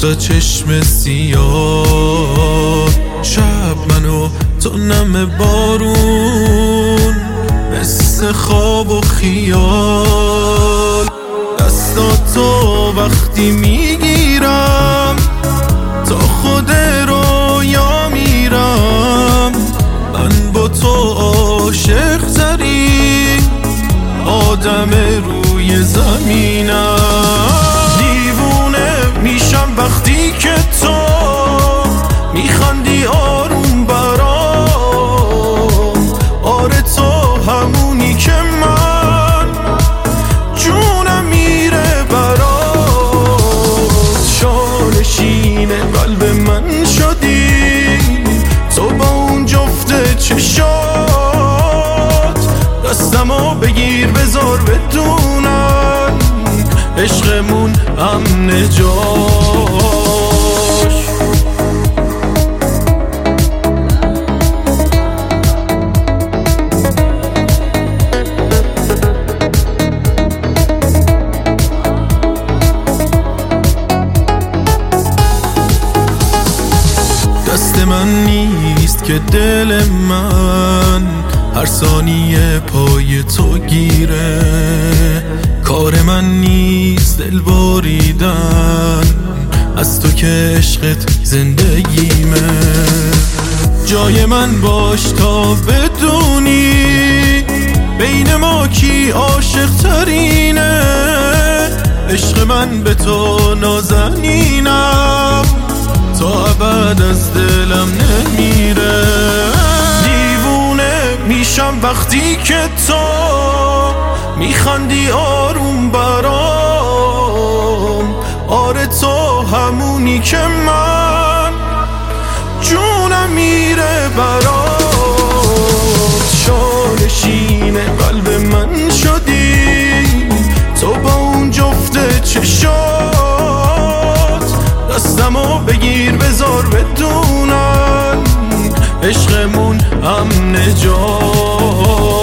دوتا چشم سیاه، شب منو تو نم بارون، مثل خواب و خیال. دستاتو وقتی میگیرم تا خود رویا میرم، من با تو عاشق ترین آدم روی زمینم. دیوونه میشم وقتی که تو میخندی آروم برام. آره تو همونی که من جونم میره برات. شانشین قلب من شدی تو با اون جفت چشات. دستمو بگیر بذار بدونن عشقمون امن جاش. دست من نیست که دل من هر ثانیه پای تو گیره. کار من نیست دل باریدن از تو که عشقت زندگیمه. جای من باش تا بدونی بین ما کی عاشق ترینه. عشق من به تو نازنینم تا ابد از دلم نمیره. دیوونه میشم وقتی که تو میخندی آروم برام. آره تو همونی که من جونم میره برات. شانشین قلب من شدی تو با اون جفت چشات. دستمو بگیر بذار بدونن عشقمون امن جا.